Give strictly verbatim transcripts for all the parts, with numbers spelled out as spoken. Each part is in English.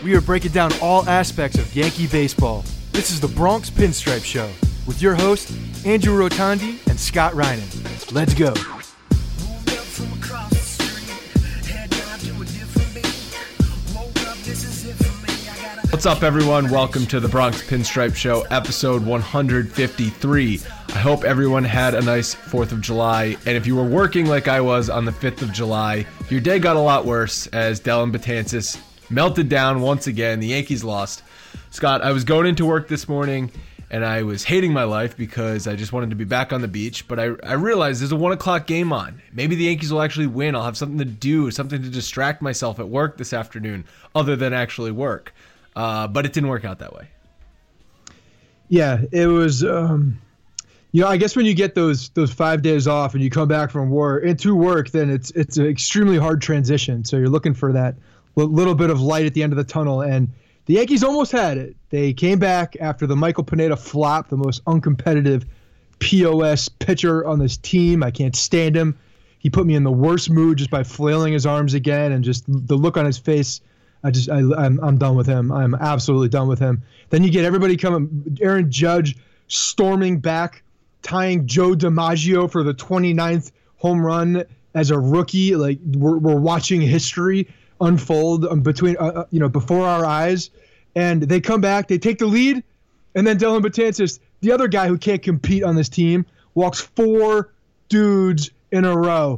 we are breaking down all aspects of Yankee baseball. This is the Bronx Pinstripe Show with your hosts, Andrew Rotondi and Scott Reinen. Let's go. What's up, everyone? Welcome to the Bronx Pinstripe Show, episode one hundred fifty-three. I hope everyone had a nice fourth of July, and if you were working like I was on the fifth of July, your day got a lot worse as Dellin Betances melted down once again. The Yankees lost. Scott, I was going into work this morning, and I was hating my life because I just wanted to be back on the beach, but I, I realized there's a one o'clock game on. Maybe the Yankees will actually win. I'll have something to do, something to distract myself at work this afternoon, other than actually work. Uh, but it didn't work out that way. Yeah, it was, um, you know, I guess when you get those those five days off and you come back from work into work, then it's it's an extremely hard transition. So you're looking for that little bit of light at the end of the tunnel. And the Yankees almost had it. They came back after the Michael Pineda flop, the most uncompetitive P O S pitcher on this team. I can't stand him. He put me in the worst mood just by flailing his arms again, and just the look on his face. I just, I, I'm, I'm done with him. I'm absolutely done with him. Then you get everybody coming, Aaron Judge storming back, tying Joe DiMaggio for the twenty-ninth home run as a rookie. Like we're, we're watching history unfold between, uh, you know, before our eyes. And they come back, they take the lead, and then Dellin Betances, the other guy who can't compete on this team, walks four dudes in a row.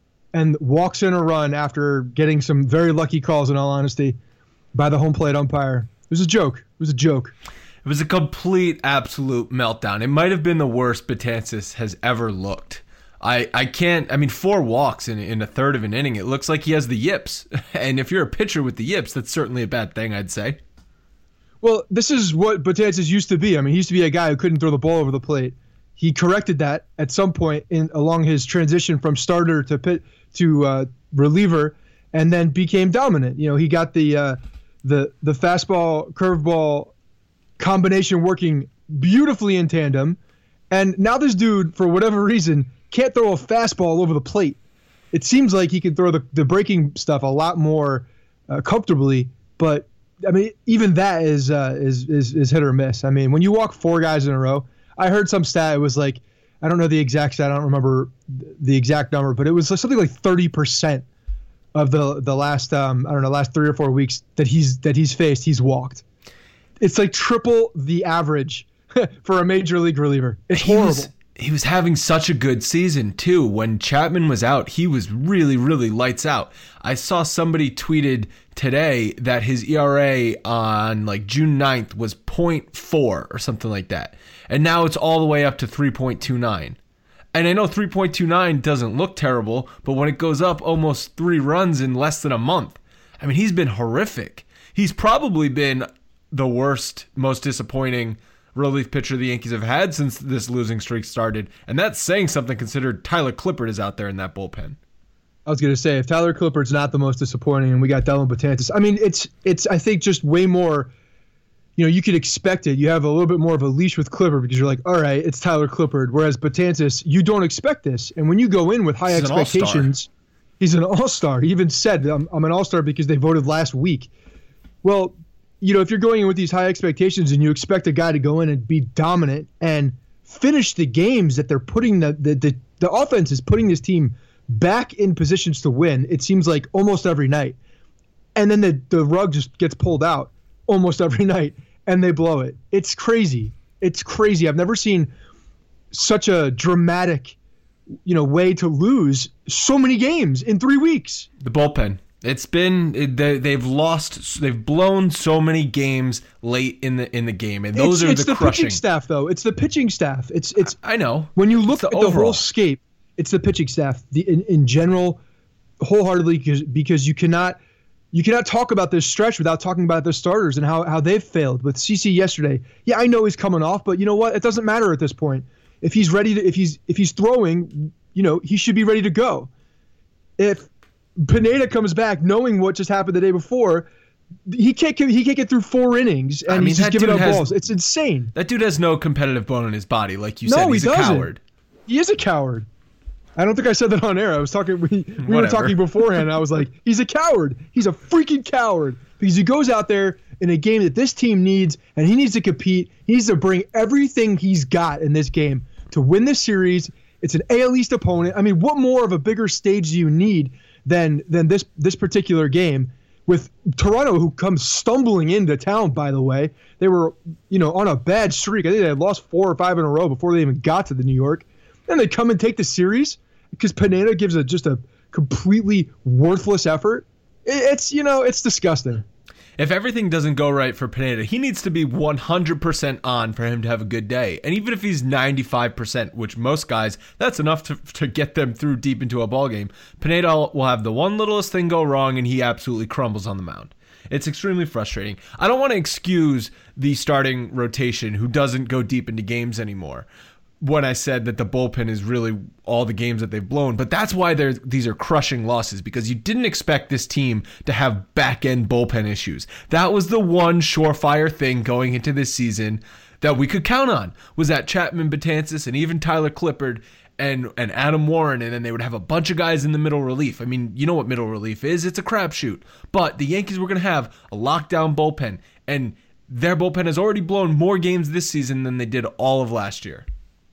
And walks in a run after getting some very lucky calls, in all honesty, by the home plate umpire. It was a joke. It was a joke. It was a complete, absolute meltdown. It might have been the worst Betances has ever looked. I, I can't, I mean, four walks in, in a third of an inning. It looks like he has the yips. And if you're a pitcher with the yips, that's certainly a bad thing, I'd say. Well, this is what Betances used to be. I mean, he used to be a guy who couldn't throw the ball over the plate. He corrected that at some point in along his transition from starter to pit to uh, reliever, and then became dominant. You know, he got the uh, the the fastball curveball combination working beautifully in tandem, and now this dude, for whatever reason, can't throw a fastball over the plate. It seems like he can throw the the breaking stuff a lot more uh, comfortably, but I mean, even that is uh, is is is hit or miss. I mean, when you walk four guys in a row. I heard some stat. It was like, I don't know the exact stat. I don't remember the exact number, but it was something like thirty percent of the the last um, I don't know last three or four weeks that he's that he's faced. He's walked. It's like triple the average for a major league reliever. It's he horrible. Was, he was having such a good season too. When Chapman was out, he was really really lights out. I saw somebody tweeted today that his E R A on like June ninth was point four or something like that. And now it's all the way up to three point two nine. And I know three point two nine doesn't look terrible, but when it goes up almost three runs in less than a month, I mean, he's been horrific. He's probably been the worst, most disappointing relief pitcher the Yankees have had since this losing streak started. And that's saying something considered Tyler Clippard is out there in that bullpen. I was going to say, if Tyler Clippard's not the most disappointing and we got Dellin Betances, I mean, it's, it's I think, just way more... You know, you could expect it. You have a little bit more of a leash with Clippard because you're like, all right, it's Tyler Clippard. Whereas Betances, you don't expect this. And when you go in with high he's expectations, an he's an all-star. He even said, I'm, I'm an all-star because they voted last week. Well, you know, if you're going in with these high expectations and you expect a guy to go in and be dominant and finish the games that they're putting, the the the, the offense is putting this team back in positions to win, it seems like almost every night. And then the, the rug just gets pulled out almost every night. And they blow it. It's crazy. It's crazy. I've never seen such a dramatic, you know, way to lose so many games in three weeks. The bullpen. It's been they, they've lost. They've blown so many games late in the in the game, and those it's, are it's the, the crushing. pitching staff, though. It's the pitching staff. It's it's. I, I know. When you look the at the overall. whole scape, it's the pitching staff. The in, in general, wholeheartedly, because because you cannot. You cannot talk about this stretch without talking about the starters and how, how they've failed. With C C yesterday, yeah, I know he's coming off, but you know what? It doesn't matter at this point. If he's ready to, if he's if he's throwing, you know, he should be ready to go. If Pineda comes back knowing what just happened the day before, he can't he can't get through four innings and I mean, he's just giving up has, balls. It's insane. That dude has no competitive bone in his body, like you no, said. He's he a doesn't. coward. He is a coward. I don't think I said that on air. I was talking. We, we were talking beforehand. And I was like, "He's a coward. He's a freaking coward." because he goes out there in a game that this team needs, and he needs to compete. He needs to bring everything he's got in this game to win this series. It's an A L East opponent. I mean, what more of a bigger stage do you need than than this this particular game with Toronto, who comes stumbling into town, by the way. They were, you know, on a bad streak. I think they had lost four or five in a row before they even got to the New York. And they come and take the series because Pineda gives a just a completely worthless effort. It's, you know, it's disgusting. If everything doesn't go right for Pineda, he needs to be one hundred percent on for him to have a good day. And even if he's ninety-five percent, which most guys, that's enough to, to get them through deep into a ball game, Pineda will have the one littlest thing go wrong and he absolutely crumbles on the mound. It's extremely frustrating. I don't want to excuse the starting rotation who doesn't go deep into games anymore when I said that the bullpen is really all the games that they've blown. But that's why these are crushing losses, because you didn't expect this team to have back-end bullpen issues. That was the one surefire thing going into this season that we could count on, was that Chapman, Betances, and even Tyler Clippard and, and Adam Warren, and then they would have a bunch of guys in the middle relief. I mean, you know what middle relief is. It's a crapshoot. But the Yankees were going to have a lockdown bullpen, and their bullpen has already blown more games this season than they did all of last year.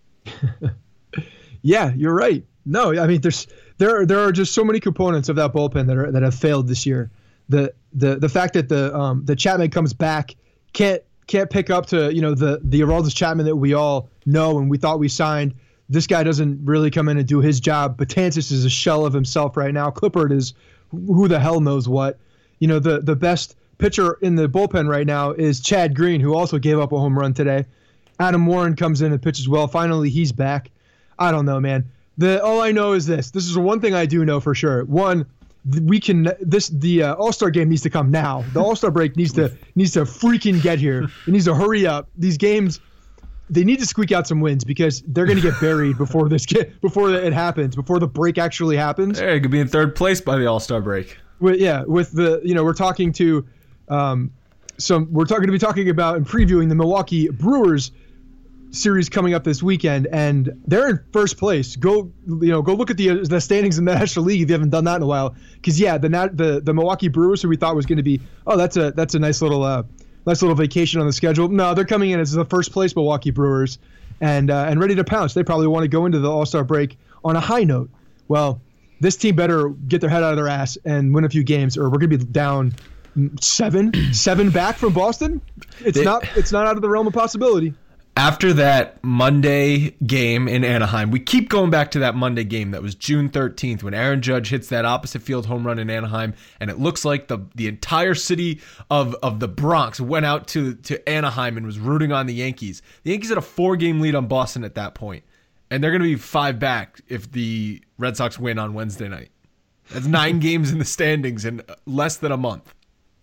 Yeah, you're right. No, I mean, there's there there are just so many components of that bullpen that are that have failed this year. The the the fact that the um the Chapman comes back can't can't pick up to, you know, the the Aroldis Chapman that we all know and we thought we signed. This guy doesn't really come in and do his job. Betances is a shell of himself right now. Clippard is who the hell knows what. You know, the the best pitcher in the bullpen right now is Chad Green, who also gave up a home run today. Adam Warren comes in and pitches well. Finally, he's back. I don't know, man. The all I know is this. This is one thing I do know for sure. One, we can this the uh, All-Star game needs to come now. The All-Star break needs to needs to freaking get here. It needs to hurry up. These games, they need to squeak out some wins because they're going to get buried before this get, before it happens, before the break actually happens. Hey, it could be in third place by the All-Star break. With, yeah, with the you know we're talking to, um, some we're talking to be talking about and previewing the Milwaukee Brewers series coming up this weekend, and they're in first place. Go, you know, go look at the the standings in the National League if you haven't done that in a while. Because yeah, the the the Milwaukee Brewers, who we thought was going to be, oh, that's a that's a nice little uh, nice little vacation on the schedule. No, they're coming in as the first place Milwaukee Brewers, and uh, and ready to pounce. They probably want to go into the All-Star break on a high note. Well, this team better get their head out of their ass and win a few games, or we're going to be down seven seven back from Boston. It's they, not it's not out of the realm of possibility. After that Monday game in Anaheim, we keep going back to that Monday game. That was June thirteenth when Aaron Judge hits that opposite field home run in Anaheim, and it looks like the the entire city of, of the Bronx went out to, to Anaheim and was rooting on the Yankees. The Yankees had a four-game lead on Boston at that point, and they're going to be five back if the Red Sox win on Wednesday night. That's nine games in the standings in less than a month.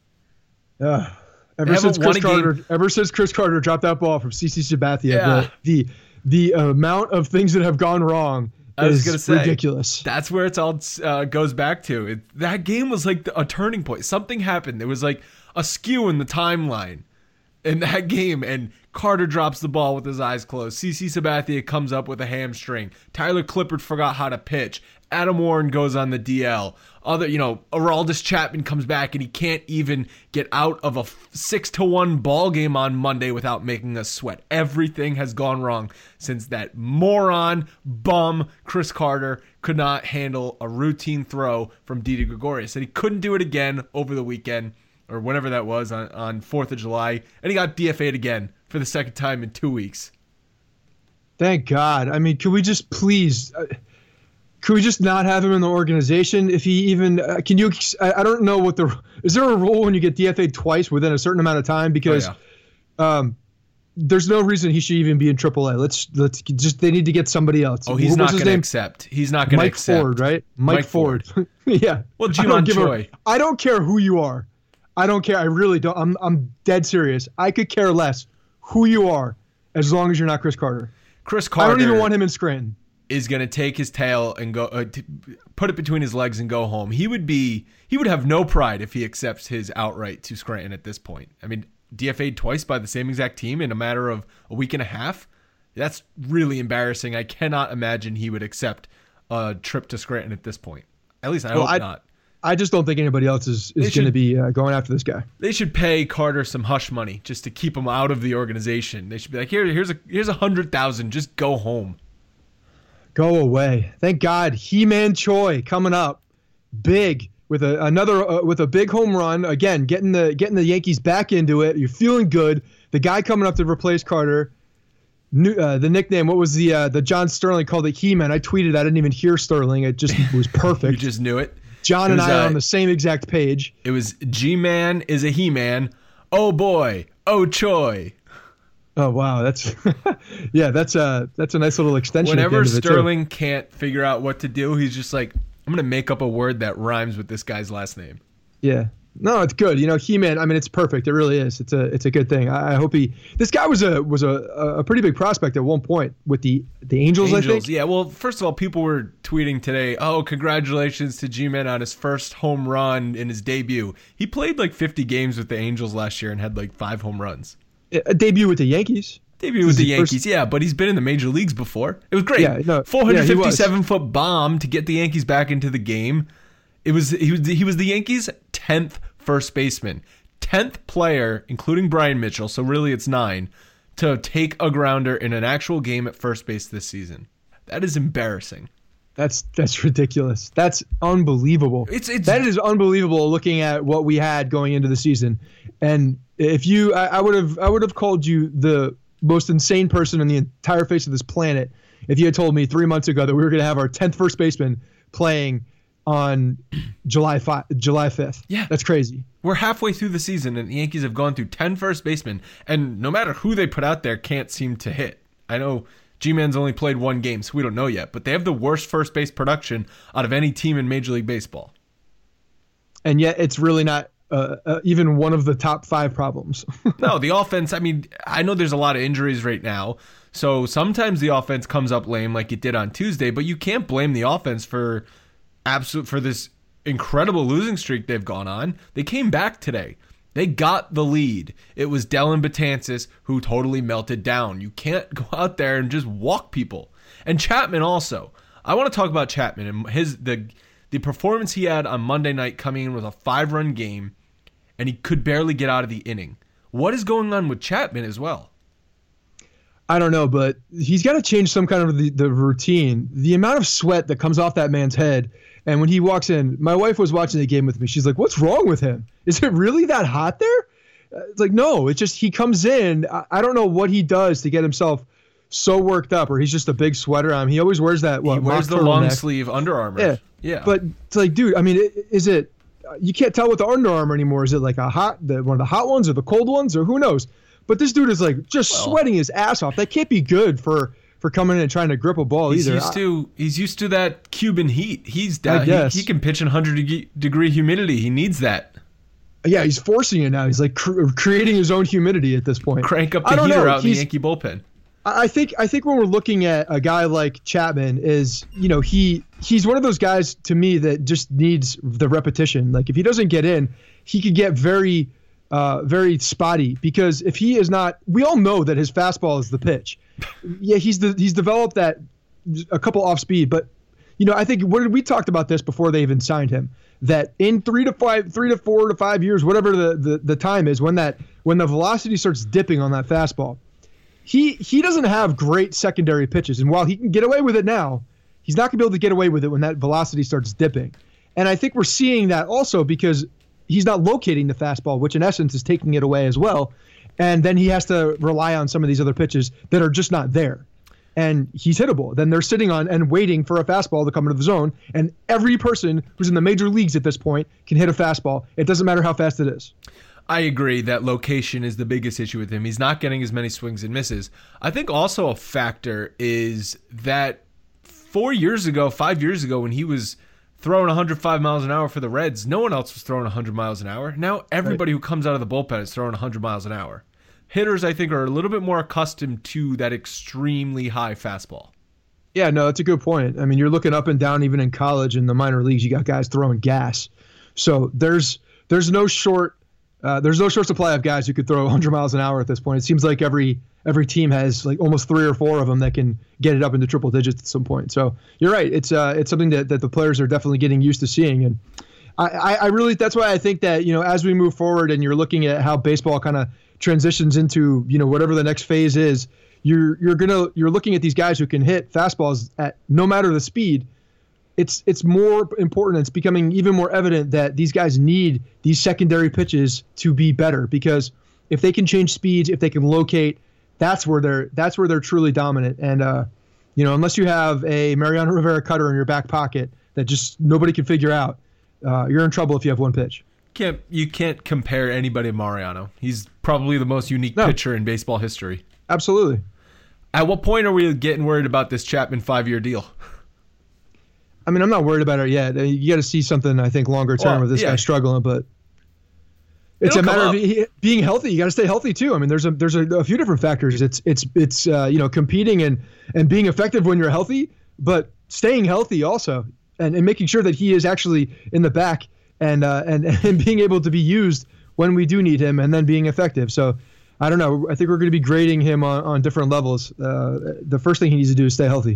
Yeah. Ever since Chris Carter, ever since Chris Carter dropped that ball from C C Sabathia, yeah. the, the the amount of things that have gone wrong I was is gonna say, ridiculous. That's where it's all uh, goes back to. It, that game was like the, a turning point. Something happened. There was like a skew in the timeline in that game, and Carter drops the ball with his eyes closed. C C Sabathia comes up with a hamstring. Tyler Clippard forgot how to pitch. Adam Warren goes on the D L. Other, you know, Aroldis Chapman comes back and he can't even get out of a six to one ball game on Monday without making us sweat. Everything has gone wrong since that moron bum Chris Carter could not handle a routine throw from Didi Gregorius, and he couldn't do it again over the weekend or whenever that was on, on fourth of July, and he got D F A'd again for the second time in two weeks. Thank God. I mean, can we just please? Uh, Could we just not have him in the organization? If he even uh, can you? I, I don't know what the is there a rule when you get D F A'd twice within a certain amount of time? Because oh, yeah. um, there's no reason he should even be in triple A. Let's let's just they need to get somebody else. Oh, he's what not going to accept. He's not going to accept. Mike Ford, right? Mike, Mike Ford. Ford. Yeah. Well, Ji-Man Choi. I don't care who you are. I don't care. I really don't. I'm I'm dead serious. I could care less who you are as long as you're not Chris Carter. Chris Carter. I don't even want him in Scranton. Is going to take his tail and go uh, t- put it between his legs and go home. He would be he would have no pride if he accepts his outright to Scranton at this point. I mean, D F A'd twice by the same exact team in a matter of a week and a half. That's really embarrassing. I cannot imagine he would accept a trip to Scranton at this point. At least I well, hope I'd, not. I just don't think anybody else is, is going to be uh, going after this guy. They should pay Carter some hush money just to keep him out of the organization. They should be like, here, here's a here's a hundred thousand. Just go home. Go away. Thank God. He-Man Choi coming up big with a another uh, with a big home run again, getting the getting the Yankees back into it. You're feeling good. The guy coming up to replace Carter. New, uh, the nickname, what was the uh, the John Sterling called it He-Man. I tweeted. I didn't even hear Sterling. It just was perfect. You just knew it. John it and was, I are uh, on the same exact page. It was G-Man is a He-Man. Oh boy. Oh Choi. Oh wow, that's yeah, that's a that's a nice little extension. Whenever at the end of it, Sterling can't figure out what to do, he's just like, I'm gonna make up a word that rhymes with this guy's last name. Yeah. No, it's good. You know, He-Man, I mean, it's perfect. It really is. It's a it's a good thing. I, I hope he this guy was a was a, a pretty big prospect at one point with the the Angels, Angels, I think. Yeah, well, first of all, people were tweeting today, oh, congratulations to G-Man on his first home run in his debut. He played like fifty games with the Angels last year and had like five home runs. A debut with the Yankees. Debut with the Yankees, first... yeah, but he's been in the major leagues before. It was great. Yeah, no, four hundred fifty-seven yeah, foot bomb to get the Yankees back into the game. It was he was he was the Yankees' tenth first baseman, tenth player, including Brian Mitchell. So really, it's nine to take a grounder in an actual game at first base this season. That is embarrassing. That's that's ridiculous. That's unbelievable. It's it's that is unbelievable. Looking at what we had going into the season, and if you, I, I would have I would have called you the most insane person on the entire face of this planet if you had told me three months ago that we were going to have our tenth first baseman playing on July fifth. July fifth. Yeah. That's crazy. We're halfway through the season, and the Yankees have gone through ten first basemen, and no matter who they put out there, can't seem to hit. I know G-Man's only played one game, so we don't know yet, but they have the worst first base production out of any team in Major League Baseball. And yet it's really not uh, uh, even one of the top five problems. No, the offense, I mean, I know there's a lot of injuries right now, so sometimes the offense comes up lame like it did on Tuesday, but you can't blame the offense for absolute for this incredible losing streak they've gone on. They came back today. They got the lead. It was Dellin Betances who totally melted down. You can't go out there and just walk people. And Chapman also. I want to talk about Chapman and his the the performance he had on Monday night, coming in with a five-run game, and he could barely get out of the inning. What is going on with Chapman as well? I don't know, but he's got to change some kind of the, the routine. The amount of sweat that comes off that man's head. And when he walks in, my wife was watching the game with me. She's like, what's wrong with him? Is it really that hot there? Uh, it's like, no, it's just he comes in. I, I don't know what he does to get himself so worked up, or he's just a big sweater on him. He always wears that. What, he wears the long sleeve Under Armour. Yeah. Yeah. But it's like, dude, I mean, is it, you can't tell with the Under Armour anymore. Is it like a hot, the, one of the hot ones or the cold ones, or who knows? But this dude is like just well, sweating his ass off. That can't be good for for coming in and trying to grip a ball he's either. Used to, he's used to that Cuban heat. He's down, he, he can pitch in one hundred degree humidity. He needs that. Yeah, he's forcing it now. He's like cr- creating his own humidity at this point. Crank up the heater know. out in the Yankee bullpen. I think I think when we're looking at a guy like Chapman, is, you know, he he's one of those guys to me that just needs the repetition. Like if he doesn't get in, he could get very uh, very spotty, because if he is not, we all know that his fastball is the pitch. Yeah, he's the he's developed that a couple off speed, but you know, I think what we talked about this before they even signed him, that in three to five, three to four to five years, whatever the, the, the time is, when that when the velocity starts dipping on that fastball, he he doesn't have great secondary pitches, and while he can get away with it now, he's not gonna be able to get away with it when that velocity starts dipping. And I think we're seeing that also because he's not locating the fastball, which in essence is taking it away as well. And then he has to rely on some of these other pitches that are just not there. And he's hittable. Then they're sitting on and waiting for a fastball to come into the zone. And every person who's in the major leagues at this point can hit a fastball. It doesn't matter how fast it is. I agree that location is the biggest issue with him. He's not getting as many swings and misses. I think also a factor is that four years ago, five years ago, when he was throwing one hundred five miles an hour for the Reds, no one else was throwing one hundred miles an hour. Now everybody right. who comes out of the bullpen is throwing one hundred miles an hour. Hitters, I think, are a little bit more accustomed to that extremely high fastball. Yeah, no, that's a good point. I mean, you're looking up and down, even in college, in the minor leagues, you got guys throwing gas. So there's there's no short uh, there's no short supply of guys who could throw one hundred miles an hour at this point. It seems like every every team has like almost three or four of them that can get it up into triple digits at some point. So you're right. It's uh it's something that, that the players are definitely getting used to seeing. And I, I really, that's why I think that, you know, as we move forward and you're looking at how baseball kind of transitions into, you know, whatever the next phase is, you're, you're going to, you're looking at these guys who can hit fastballs at no matter the speed. It's, it's more important. It's becoming even more evident that these guys need these secondary pitches to be better, because if they can change speeds, if they can locate, that's where they're, that's where they're truly dominant. And, uh, you know, unless you have a Mariano Rivera cutter in your back pocket that just nobody can figure out, Uh, you're in trouble if you have one pitch. Can't you can't compare anybody to Mariano. He's probably the most unique no. pitcher in baseball history. Absolutely. At what point are we getting worried about this Chapman five-year deal? I mean, I'm not worried about it yet. You got to see something, I think, longer term well, with this yeah. guy struggling, but it's It'll a matter of he, being healthy. You got to stay healthy too. I mean, there's a there's a, a few different factors. It's it's it's uh, you know, competing and and being effective when you're healthy, but staying healthy also. And, and making sure that he is actually in the back and, uh, and and being able to be used when we do need him, and then being effective. So I don't know. I think we're going to be grading him on, on different levels. Uh, the first thing he needs to do is stay healthy.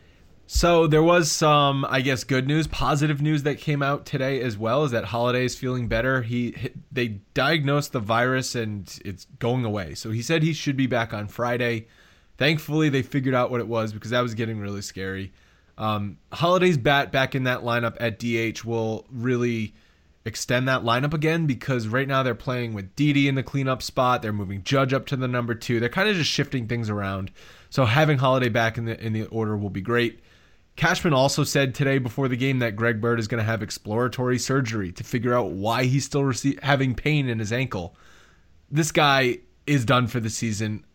So there was some, I guess, good news, positive news that came out today as well, is that Holiday is feeling better. He They diagnosed the virus and it's going away. So he said he should be back on Friday. Thankfully, they figured out what it was, because that was getting really scary. Um, Holiday's bat back in that lineup at D H will really extend that lineup again, because right now they're playing with Didi in the cleanup spot. They're moving Judge up to the number two. They're kind of just shifting things around. So having Holiday back in the in the order will be great. Cashman also said today before the game that Greg Bird is going to have exploratory surgery to figure out why he's still rece- having pain in his ankle. This guy is done for the season.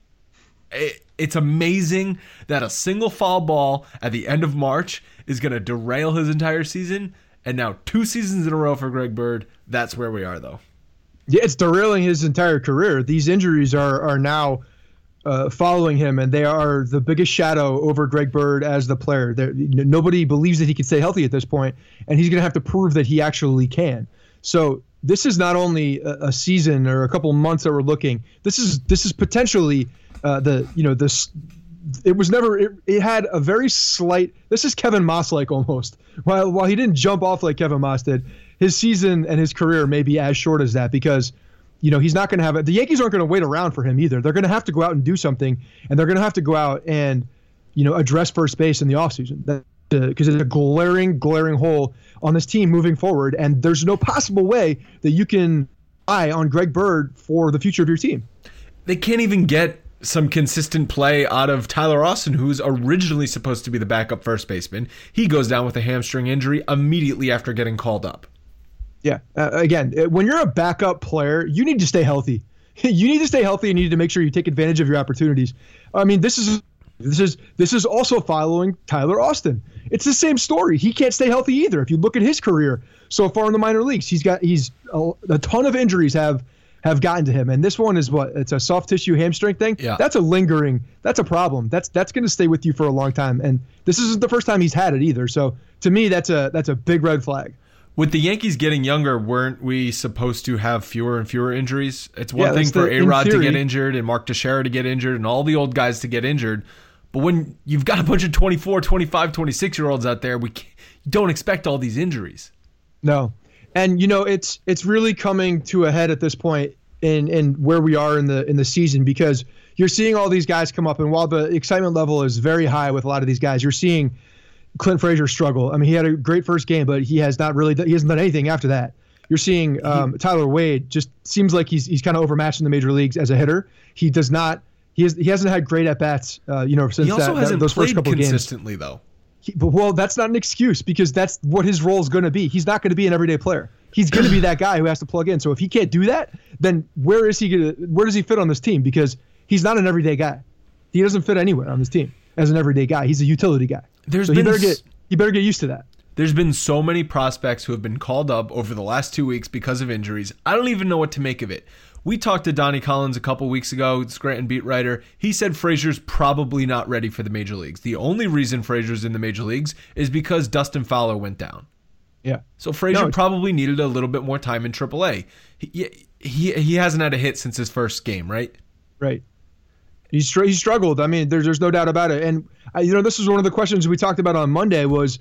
It, It's amazing that a single foul ball at the end of March is going to derail his entire season. And now two seasons in a row for Greg Bird. That's where we are, though. Yeah, it's derailing his entire career. These injuries are are now uh, following him, and they are the biggest shadow over Greg Bird as the player. There, nobody believes that he can stay healthy at this point, and he's going to have to prove that he actually can. So this is not only a, a season or a couple months that we're looking. This is this is potentially Uh, the you know this it was never it, it had a very slight, this is Kevin Moss like almost, while while he didn't jump off like Kevin Moss did, his season and his career may be as short as that, because you know he's not going to have it. The Yankees aren't going to wait around for him either. They're going to have to go out and do something, and they're going to have to go out and you know address first base in the offseason, because uh, it's a glaring glaring hole on this team moving forward, and there's no possible way that you can rely on Greg Bird for the future of your team. They can't even get some consistent play out of Tyler Austin, who's originally supposed to be the backup first baseman. He goes down with a hamstring injury immediately after getting called up. Yeah. Uh, again, when you're a backup player, you need to stay healthy. You need to stay healthy, and you need to make sure you take advantage of your opportunities. I mean, this is this is this is also following Tyler Austin. It's the same story. He can't stay healthy either. If you look at his career so far in the minor leagues, he's got he's a, a ton of injuries have have gotten to him, and this one is what it's a soft tissue hamstring thing. Yeah. That's a lingering. That's a problem. That's that's going to stay with you for a long time, and this isn't the first time he's had it either. So to me, that's a that's a big red flag. With the Yankees getting younger, weren't we supposed to have fewer and fewer injuries? It's one Yeah, thing for the- A-Rod in to get theory. injured and Mark Teixeira to get injured and all the old guys to get injured. But when you've got a bunch of twenty-four, twenty-five, twenty-six-year-olds out there, we can't, you don't expect all these injuries. No, and you know it's it's really coming to a head at this point in in where we are in the in the season, because you're seeing all these guys come up, and while the excitement level is very high with a lot of these guys, you're seeing Clint Frazier struggle. I mean, he had a great first game, but he has not really he hasn't done anything after that. You're seeing um, Tyler Wade just seems like he's he's kind of overmatched in the major leagues as a hitter. He does not he has he hasn't had great at bats, uh, you know, since He also that, hasn't that, those first played couple of games. consistently, though. He, but, well, that's not an excuse, because that's what his role is going to be. He's not going to be an everyday player. He's going to be that guy who has to plug in. So if he can't do that, then where is he going to? Where does he fit on this team? Because he's not an everyday guy. He doesn't fit anywhere on this team as an everyday guy. He's a utility guy. There's so been he better s- get he better get used to that. There's been so many prospects who have been called up over the last two weeks because of injuries. I don't even know what to make of it. We talked to Donnie Collins a couple weeks ago, Scranton beat writer. He said Frazier's probably not ready for the major leagues. The only reason Frazier's in the major leagues is because Dustin Fowler went down. Yeah. So Frazier No, probably needed a little bit more time in triple A. He, he he hasn't had a hit since his first game, right? Right. He's str- he struggled. I mean, there's there's no doubt about it. And I, you know, this is one of the questions we talked about on Monday was,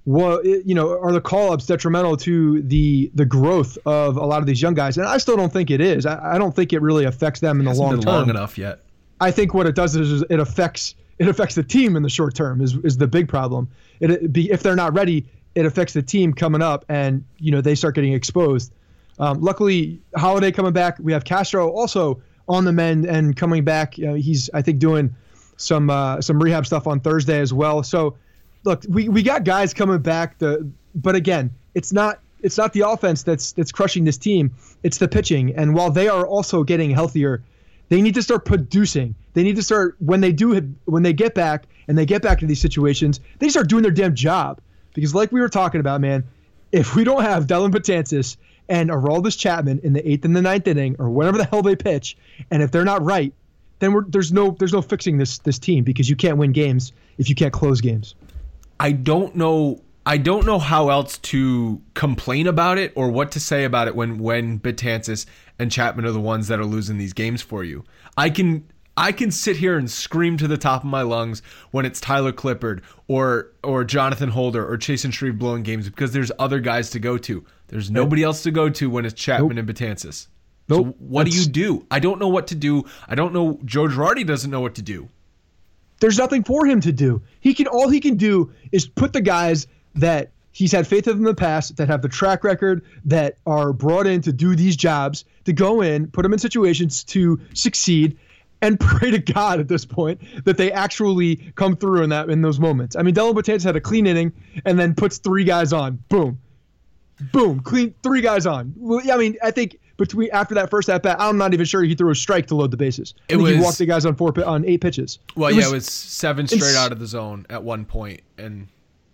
Well, you know, are the call-ups detrimental to the the growth of a lot of these young guys? And I still don't think it is. I, I don't think it really affects them in the long been term. Long enough yet. I think what it does is it affects it affects the team in the short term. Is is the big problem. It, it be, if they're not ready, it affects the team coming up, and you know they start getting exposed. Um, luckily, Holiday coming back. We have Castro also on the mend and coming back. You know, he's I think doing some uh, some rehab stuff on Thursday as well. So. Look, we, we got guys coming back, the, but again, it's not it's not the offense that's that's crushing this team. It's the pitching. And while they are also getting healthier, they need to start producing. They need to start when they do when they get back and they get back into these situations, they start doing their damn job. Because like we were talking about, man, if we don't have Dellin Betances and Aroldis Chapman in the eighth and the ninth inning or whenever the hell they pitch, and if they're not right, then we're, there's no there's no fixing this this team because you can't win games if you can't close games. I don't know. I don't know how else to complain about it or what to say about it when when Betances and Chapman are the ones that are losing these games for you. I can I can sit here and scream to the top of my lungs when it's Tyler Clippard or or Jonathan Holder or Chasen Shreve blowing games because there's other guys to go to. There's nobody else to go to when it's Chapman nope. and Betances. Nope. So what That's... do you do? I don't know what to do. I don't know. Joe Girardi doesn't know what to do. There's nothing for him to do. He can all he can do is put the guys that he's had faith in in the past, that have the track record, that are brought in to do these jobs, to go in, put them in situations to succeed, and pray to God at this point that they actually come through in that in those moments. I mean, Dellin Betances had a clean inning and then puts three guys on. Boom. Boom. Clean three guys on. Well, I mean, I think between after that first at bat, I'm not even sure he threw a strike to load the bases. I it think was, he walked the guys on four on eight pitches. Well, it yeah, was, it was seven straight out of the zone at one point, and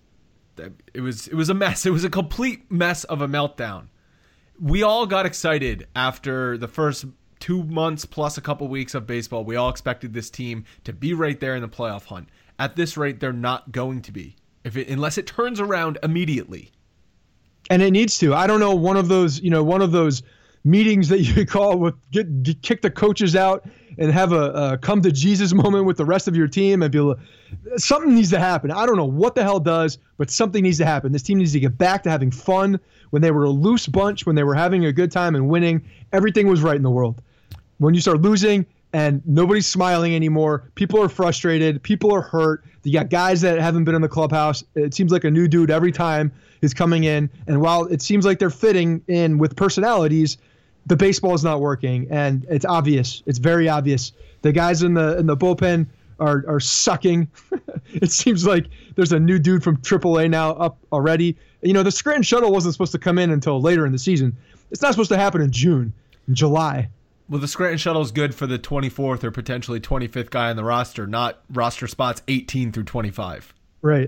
it was it was a mess. It was a complete mess of a meltdown. We all got excited after the first two months plus a couple weeks of baseball. We all expected this team to be right there in the playoff hunt. At this rate, they're not going to be, if it, unless it turns around immediately. And it needs to. I don't know, one of those, you know, one of those meetings that you call with get, get kick the coaches out and have a, a come to Jesus moment with the rest of your team and be able to, something needs to happen. I don't know what the hell does, but something needs to happen. This team needs to get back to having fun. When they were a loose bunch, when they were having a good time and winning, everything was right in the world. When you start losing and nobody's smiling anymore, people are frustrated, people are hurt. You got guys that haven't been in the clubhouse. It seems like a new dude every time is coming in. And while it seems like they're fitting in with personalities, the baseball is not working. And it's obvious. It's very obvious. The guys in the in the bullpen are are sucking. It seems like there's a new dude from triple A now up already. You know, the Scranton Shuttle wasn't supposed to come in until later in the season. It's not supposed to happen in June, in July. Well, the Scranton Shuttle is good for the twenty-fourth or potentially twenty-fifth guy on the roster, not roster spots eighteen through twenty-five. Right.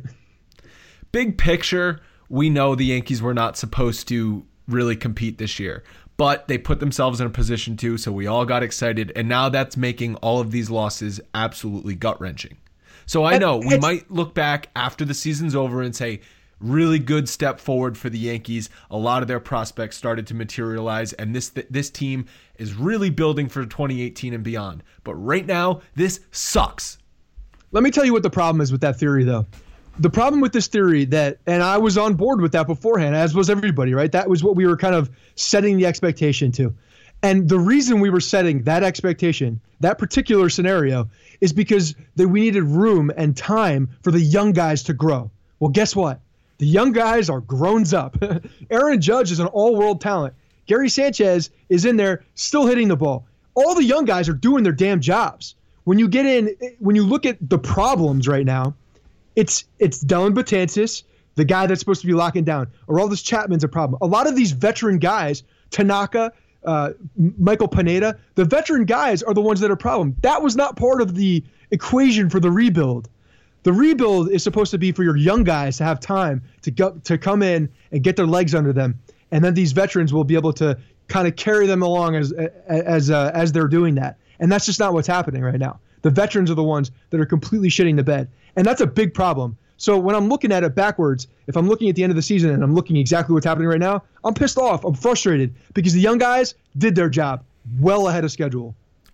Big picture, we know the Yankees were not supposed to really compete this year, but they put themselves in a position to, so we all got excited, and now that's making all of these losses absolutely gut-wrenching. So I know we might look back after the season's over and say, really good step forward for the Yankees. A lot of their prospects started to materialize, and this this team is really building for twenty eighteen and beyond. But right now, this sucks. Let me tell you what the problem is with that theory, though. The problem with this theory that, and I was on board with that beforehand, as was everybody, right? That was what we were kind of setting the expectation to. And the reason we were setting that expectation, that particular scenario, is because that we needed room and time for the young guys to grow. Well, guess what? The young guys are grown up. Aaron Judge is an all-world talent. Gary Sanchez is in there still hitting the ball. All the young guys are doing their damn jobs. When you get in, when you look at the problems right now, it's it's Dellin Betances, the guy that's supposed to be locking down. Aroldis Chapman's a problem. A lot of these veteran guys, Tanaka, uh, Michael Pineda, the veteran guys are the ones that are a problem. That was not part of the equation for the rebuild. The rebuild is supposed to be for your young guys to have time to go, to come in and get their legs under them, and then these veterans will be able to kind of carry them along as as uh, as they're doing that. And that's just not what's happening right now. The veterans are the ones that are completely shitting the bed, and that's a big problem. So when I'm looking at it backwards, if I'm looking at the end of the season and I'm looking exactly what's happening right now, I'm pissed off. I'm frustrated because the young guys did their job well ahead of schedule.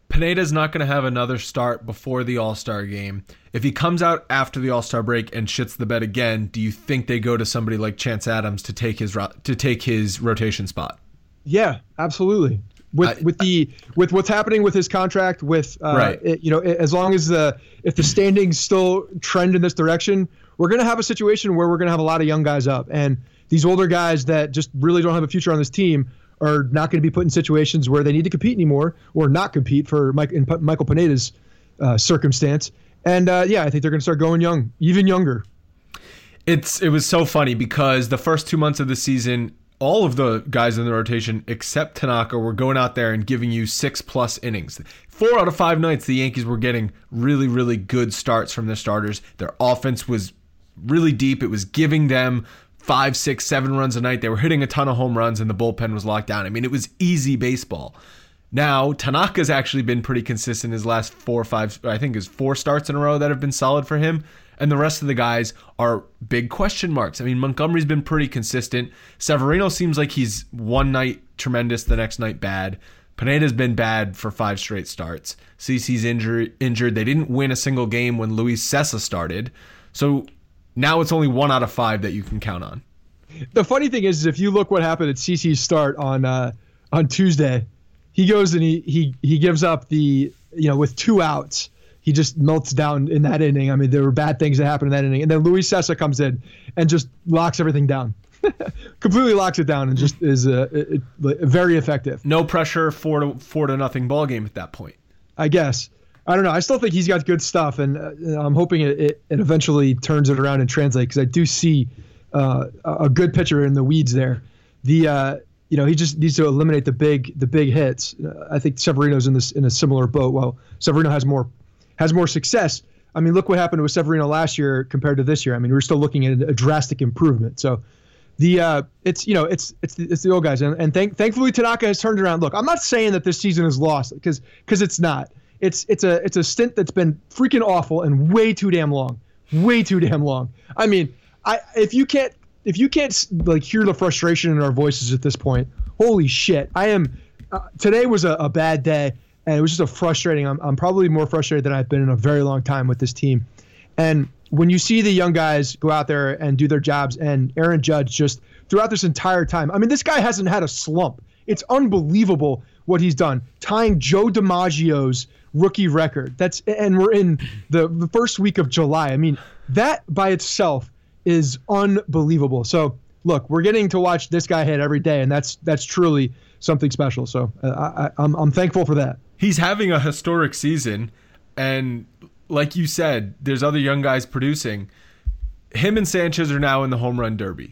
Pineda's not going to have another start before the All-Star game. If he comes out after the All-Star break and shits the bed again, do you think they go to somebody like Chance Adams to take his ro- to take his rotation spot? Yeah, absolutely. With I, with the with what's happening with his contract, with uh, right. it, you know, as long as the if the standings still trend in this direction, we're going to have a situation where we're going to have a lot of young guys up, and these older guys that just really don't have a future on this team are not going to be put in situations where they need to compete anymore or not compete for Mike in P- Michael Pineda's uh, circumstance. And uh, yeah, I think they're going to start going young, even younger. It's it was so funny because the first two months of the season, all of the guys in the rotation except Tanaka were going out there and giving you six plus innings. Four out of five nights, the Yankees were getting really, really good starts from their starters. Their offense was really deep. It was giving them five, six, seven runs a night. They were hitting a ton of home runs and the bullpen was locked down. I mean, it was easy baseball. Now, Tanaka's actually been pretty consistent his last four or five, I think it's four starts in a row that have been solid for him. And the rest of the guys are big question marks. I mean, Montgomery's been pretty consistent. Severino seems like he's one night tremendous, the next night bad. Pineda's been bad for five straight starts. CeCe's injured. injured. They didn't win a single game when Luis Cessa started. So now it's only one out of five that you can count on. The funny thing is, is if you look what happened at CeCe's start on uh, on Tuesday, he goes and he he he gives up the, you know, with two outs. He just melts down in that inning. I mean, there were bad things that happened in that inning. And then Luis Cessa comes in and just locks everything down. Completely locks it down and just is uh, it, it, very effective. No pressure, four to, four to nothing ball game at that point. I guess. I don't know. I still think he's got good stuff, and uh, I'm hoping it, it, it eventually turns it around and translates, because I do see uh, a good pitcher in the weeds there. The uh, you know, he just needs to eliminate the big the big hits. Uh, I think Severino's in this in a similar boat. Well, Severino has more has more success. I mean, look what happened with Severino last year compared to this year. I mean, we're still looking at a drastic improvement. So the uh, it's you know it's it's the, it's the old guys, and, and thank, thankfully Tanaka has turned around. Look, I'm not saying that this season is lost, because because it's not. It's it's a it's a stint that's been freaking awful and way too damn long, way too damn long. I mean, I if you can't if you can't like hear the frustration in our voices at this point, holy shit! I am. Uh, today was a, a bad day, and it was just a frustrating. I'm I'm probably more frustrated than I've been in a very long time with this team. And when you see the young guys go out there and do their jobs, and Aaron Judge just throughout this entire time, I mean, this guy hasn't had a slump. It's unbelievable what he's done, tying Joe DiMaggio's rookie record. That's and we're in the, the first week of July. I mean, that by itself is unbelievable. So look, we're getting to watch this guy hit every day, and that's that's truly something special. So uh, I, I'm I'm thankful for that. He's having a historic season, and like you said, there's other young guys producing. Him and Sanchez are now in the home run derby.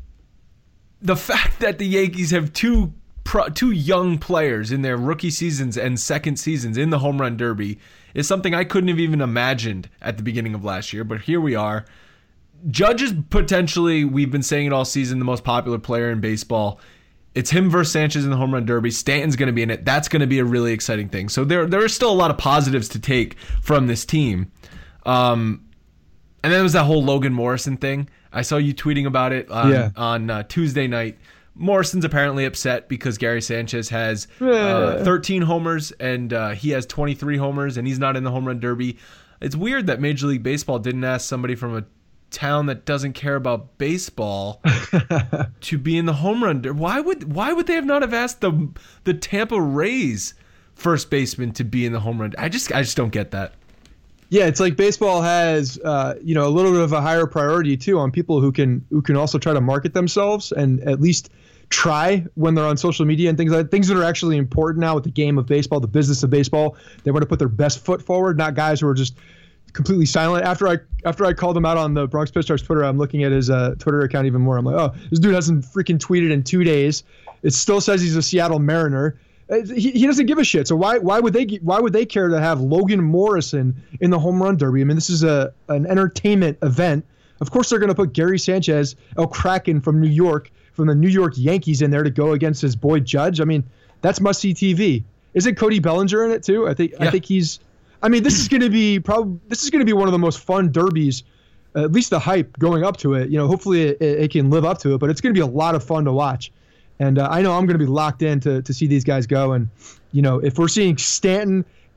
The fact that the Yankees have two Pro, two young players in their rookie seasons and second seasons in the home run derby is something I couldn't have even imagined at the beginning of last year, but here we are. Judge is potentially, we've been saying it all season, the most popular player in baseball. It's him versus Sanchez in the home run derby. Stanton's going to be in it. That's going to be a really exciting thing. So there, there are still a lot of positives to take from this team. Um, and then there was that whole Logan Morrison thing. I saw you tweeting about it on, yeah. on uh, Tuesday night. Morrison's apparently upset because Gary Sanchez has uh, thirteen homers and uh, he has twenty-three homers and he's not in the home run derby. It's weird that Major League Baseball didn't ask somebody from a town that doesn't care about baseball to be in the home run derby. Why would why would they have not have asked the the Tampa Rays first baseman to be in the home run? I just I just don't get that. Yeah, it's like baseball has, uh, you know, a little bit of a higher priority too on people who can who can also try to market themselves and at least try when they're on social media and things like that. Things that are actually important now with the game of baseball, the business of baseball. They want to put their best foot forward, not guys who are just completely silent. After I after I called him out on the Bronx Pitch Starts Twitter, I'm looking at his uh, Twitter account even more. I'm like, oh, this dude hasn't freaking tweeted in two days. It still says he's a Seattle Mariner. He, he doesn't give a shit. So why why would they why would they care to have Logan Morrison in the home run derby? I mean, this is a an entertainment event. Of course, they're going to put Gary Sanchez, El Kraken from New York, from the New York Yankees in there to go against his boy Judge. I mean, that's must see T V. Isn't Cody Bellinger in it too? I think yeah. I think he's. I mean, this is going to be probably this is going to be one of the most fun derbies. Uh, at least the hype going up to it. You know, hopefully it, it can live up to it. But it's going to be a lot of fun to watch. And uh, I know I'm going to be locked in to, to see these guys go. And, you know, if we're seeing Stanton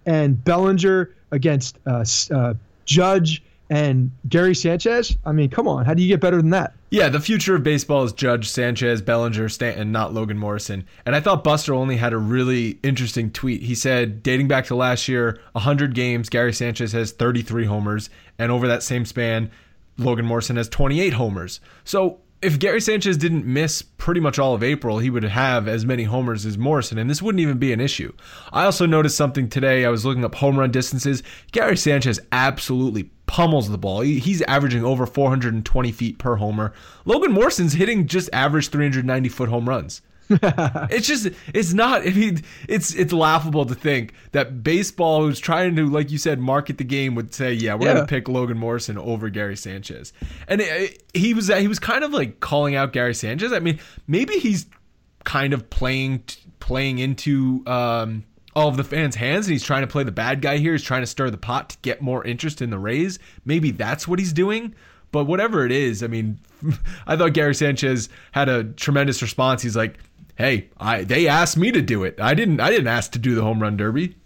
and Bellinger against uh, uh, Judge and Gary Sanchez. I mean, come on. How do you get better than that? Yeah, the future of baseball is Judge, Sanchez, Bellinger, Stanton, not Logan Morrison. And I thought Buster Olney had a really interesting tweet. He said, dating back to last year, one hundred games, Gary Sanchez has thirty-three homers. And over that same span, Logan Morrison has twenty-eight homers. So if Gary Sanchez didn't miss pretty much all of April, he would have as many homers as Morrison, and this wouldn't even be an issue. I also noticed something today. I was looking up home run distances. Gary Sanchez absolutely pummels the ball. He, he's averaging over four hundred twenty feet per homer. Logan Morrison's hitting just average three hundred ninety foot home runs. It's just, it's not, I mean, it's it's laughable to think that baseball, who's trying to, like you said, market the game, would say, yeah, we're yeah. going to pick Logan Morrison over Gary Sanchez. And it, it, he was he was kind of like calling out Gary Sanchez. I mean, maybe he's kind of playing playing into um, all of the fans' hands, and he's trying to play the bad guy here. He's trying to stir the pot to get more interest in the Rays. Maybe that's what he's doing. But whatever it is, I mean, I thought Gary Sanchez had a tremendous response. He's like, hey, I they asked me to do it. I didn't I didn't ask to do the home run derby.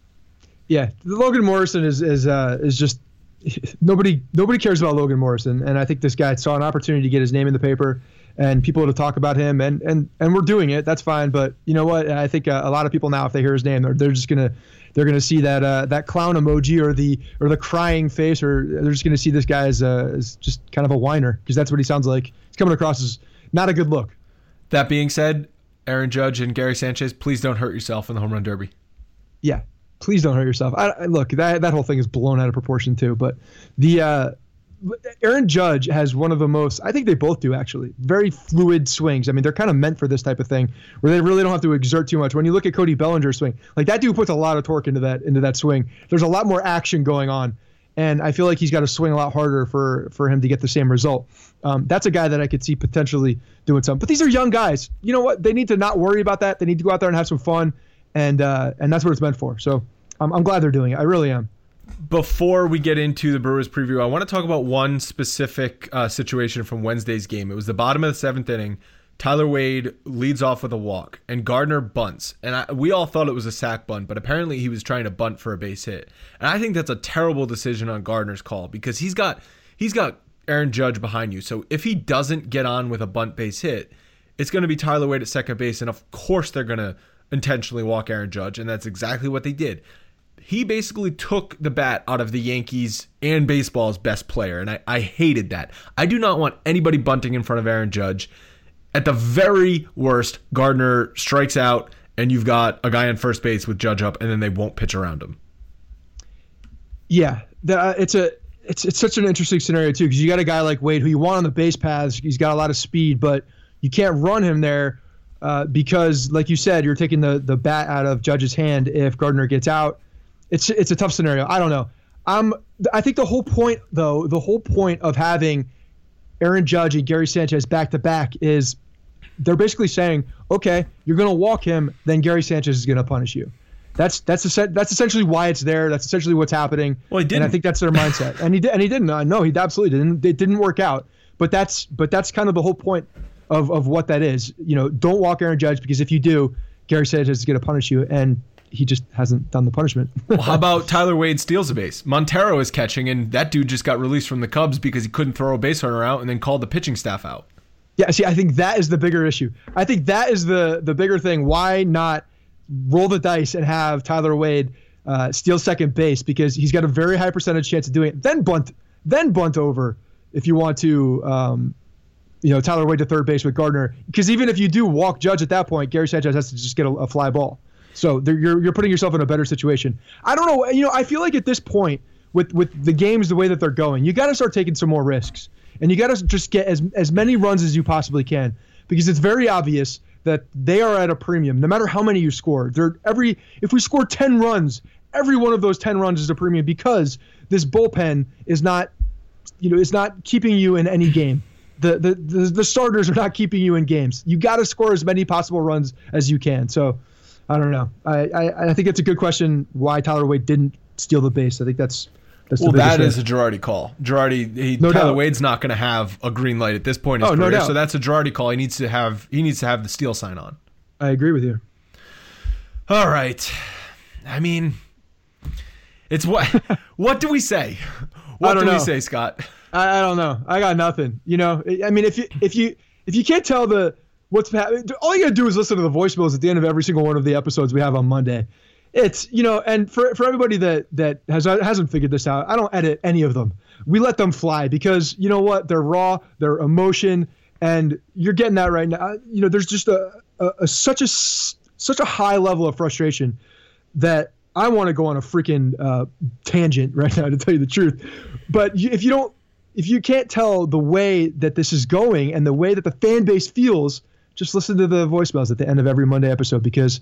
Yeah, Logan Morrison is is uh, is just nobody nobody cares about Logan Morrison, and I think this guy saw an opportunity to get his name in the paper and people to talk about him, and and and we're doing it. That's fine, but you know what? I think uh, a lot of people now, if they hear his name, they're they're just gonna they're gonna see that uh, that clown emoji or the or the crying face, or they're just gonna see this guy as, uh, as just kind of a whiner, because that's what he sounds like. He's coming across as not a good look. That being said, Aaron Judge and Gary Sanchez, please don't hurt yourself in the home run derby. Yeah, please don't hurt yourself. I, I, look, that that whole thing is blown out of proportion too. But the uh, Aaron Judge has one of the most, I think they both do actually, very fluid swings. I mean, they're kind of meant for this type of thing where they really don't have to exert too much. When you look at Cody Bellinger's swing, like that dude puts a lot of torque into that into that swing. There's a lot more action going on. And I feel like he's got to swing a lot harder for, for him to get the same result. Um, that's a guy that I could see potentially doing something. But these are young guys. You know what? They need to not worry about that. They need to go out there and have some fun. And uh, and that's what it's meant for. So I'm, I'm glad they're doing it. I really am. Before we get into the Brewers preview, I want to talk about one specific uh, situation from Wednesday's game. It was the bottom of the seventh inning. Tyler Wade leads off with a walk, and Gardner bunts. And I, we all thought it was a sac bunt, but apparently he was trying to bunt for a base hit. And I think that's a terrible decision on Gardner's call, because he's got he's got Aaron Judge behind you. So if he doesn't get on with a bunt base hit, it's going to be Tyler Wade at second base, and of course they're going to intentionally walk Aaron Judge, and that's exactly what they did. He basically took the bat out of the Yankees and baseball's best player, and I, I hated that. I do not want anybody bunting in front of Aaron Judge. At the very worst, Gardner strikes out, and you've got a guy on first base with Judge up, and then they won't pitch around him. Yeah, the, uh, it's a it's it's such an interesting scenario too, because you got a guy like Wade who you want on the base paths. He's got a lot of speed, but you can't run him there uh, because, like you said, you're taking the the bat out of Judge's hand if Gardner gets out. It's it's a tough scenario. I don't know. Um, I think the whole point, though, the whole point of having Aaron Judge and Gary Sanchez back to back is they're basically saying, okay, you're going to walk him, then Gary Sanchez is going to punish you. That's that's that's essentially why it's there. That's essentially what's happening. Well, he didn't. And I think that's their mindset. And he did, and he didn't. Uh, no, he absolutely didn't. It didn't work out. But that's but that's kind of the whole point of of what that is. You know, don't walk Aaron Judge, because if you do, Gary Sanchez is going to punish you, and he just hasn't done the punishment. Well, how about Tyler Wade steals a base? Montero is catching, and that dude just got released from the Cubs because he couldn't throw a base runner out, and then called the pitching staff out. Yeah, see, I think that is the bigger issue. I think that is the the bigger thing. Why not roll the dice and have Tyler Wade uh, steal second base, because he's got a very high percentage chance of doing it. Then bunt, then bunt over if you want to, um, you know, Tyler Wade to third base with Gardner. Because even if you do walk Judge at that point, Gary Sanchez has to just get a, a fly ball. So you're you're putting yourself in a better situation. I don't know. You know, I feel like at this point with with the games the way that they're going, you got to start taking some more risks. And you got to just get as as many runs as you possibly can, because it's very obvious that they are at a premium. No matter how many you score, they're every if we score ten runs, every one of those ten runs is a premium, because this bullpen is not, you know, it's not keeping you in any game. The the the, the starters are not keeping you in games. You got to score as many possible runs as you can. So I don't know. I I, I think it's a good question why Tyler Wade didn't steal the base. I think that's. That's well, that is a Girardi call. Girardi, he, no Tyler doubt. Wade's not going to have a green light at this point in his oh, career, no doubt. So that's a Girardi call. He needs to have he needs to have the steal sign on. I agree with you. All right. I mean, It's what? What do we say? What do know. we say, Scott? I, I don't know. I got nothing. You know, I mean, if you if you if you can't tell the what's happening, all you gotta do is listen to the voicemails at the end of every single one of the episodes we have on Monday. It's, you know, and for for everybody that that has hasn't figured this out, I don't edit any of them. We let them fly because you know what? They're raw, they're emotion, and you're getting that right now. You know, there's just a, a, a such a such a high level of frustration that I want to go on a freaking uh, tangent right now, to tell you the truth. But if you don't, if you can't tell the way that this is going and the way that the fan base feels, just listen to the voicemails at the end of every Monday episode, because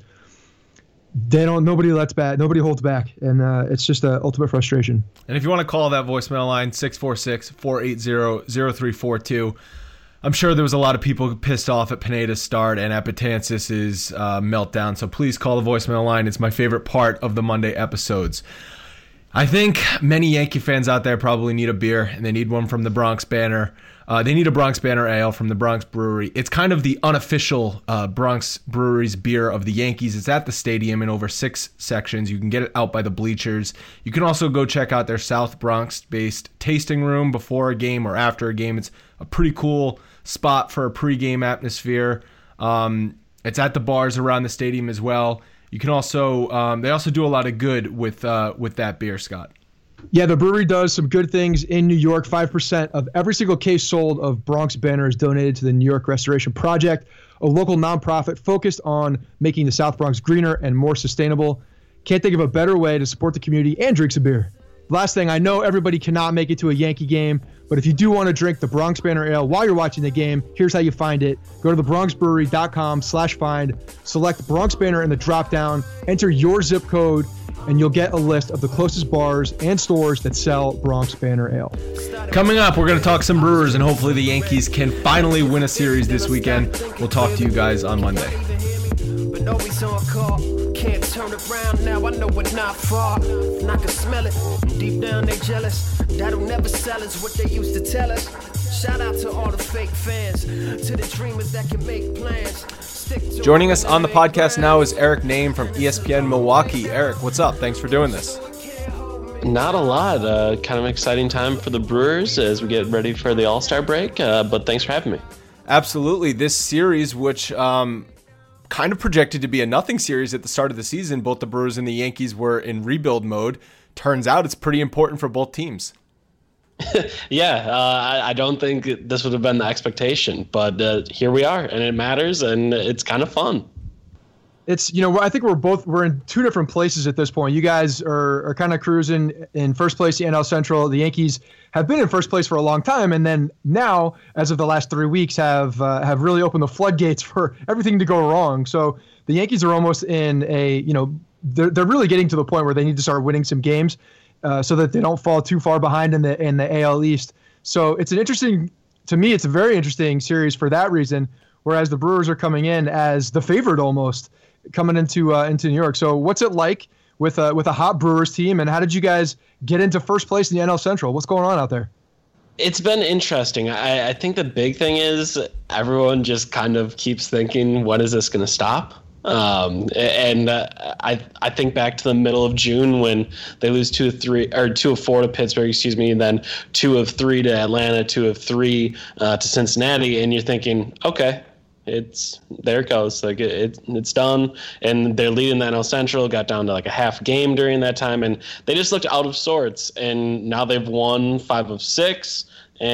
they don't, nobody lets back, nobody holds back. And uh, it's just a ultimate frustration. And if you want to call that voicemail line, six four six, four eight zero, zero three four two. I'm sure there was a lot of people pissed off at Pineda's start and at Betances' uh, meltdown, so please call the voicemail line. It's my favorite part of the Monday episodes. I think many Yankee fans out there probably need a beer, and they need one from the Bronx Banner. Uh, they need a Bronx Banner Ale from the Bronx Brewery. It's kind of the unofficial uh, Bronx Brewery's beer of the Yankees. It's at the stadium in over six sections. You can get it out by the bleachers. You can also go check out their South Bronx-based tasting room before a game or after a game. It's a pretty cool spot for a pregame atmosphere. Um, it's at the bars around the stadium as well. You can also um, they also do a lot of good with uh, with that beer, Scott. Yeah, the brewery does some good things in New York. five percent of every single case sold of Bronx Banner is donated to the New York Restoration Project, a local nonprofit focused on making the South Bronx greener and more sustainable. Can't think of a better way to support the community and drink some beer. Last thing, I know everybody cannot make it to a Yankee game, but if you do want to drink the Bronx Banner Ale while you're watching the game, here's how you find it. Go to the bronx brewery dot com slash find, select Bronx Banner in the drop-down, enter your zip code, and you'll get a list of the closest bars and stores that sell Bronx Banner Ale. Coming up, we're going to talk some Brewers, and hopefully the Yankees can finally win a series this weekend. We'll talk to you guys on Monday. Can't turn around now, I know we're not far, and I can smell it, deep down they jealous, that'll never sell us what they used to tell us. Shout out to all the fake fans, to the dreamers that can make plans. Joining us on the podcast now is Eric Nehm from E S P N Milwaukee. Eric, what's up? Thanks for doing this. Not a lot, uh, kind of an exciting time for the Brewers as we get ready for the All-Star break, uh, but thanks for having me. Absolutely. This series, which um, kind of projected to be a nothing series at the start of the season, both the Brewers and the Yankees were in rebuild mode. Turns out it's pretty important for both teams. yeah, uh, I, I don't think this would have been the expectation, but uh, here we are, and it matters, and it's kind of fun. It's, you know, I think we're both, we're in two different places at this point. You guys are, are kind of cruising in first place, the N L Central. The Yankees have been in first place for a long time, and then now, as of the last three weeks, have uh, have really opened the floodgates for everything to go wrong. So the Yankees are almost in a, you know, they're they're really getting to the point where they need to start winning some games uh, so that they don't fall too far behind in the in the A L East. So it's an interesting, to me, it's a very interesting series for that reason. Whereas the Brewers are coming in as the favorite almost, coming into uh, into New York. So what's it like with a, with a hot Brewers team, and how did you guys get into first place in the N L Central? What's going on out there? It's been interesting. I, I think the big thing is everyone just kind of keeps thinking, when is this going to stop? Um, and uh, I I think back to the middle of June when they lose two of three or two of four to Pittsburgh, excuse me, and then two of three to Atlanta, two of three uh, to Cincinnati, and you're thinking, okay, it's there it goes, like it, it it's done, and they're leading the N L Central. Got down to like a half game during that time, and they just looked out of sorts. And now they've won five of six.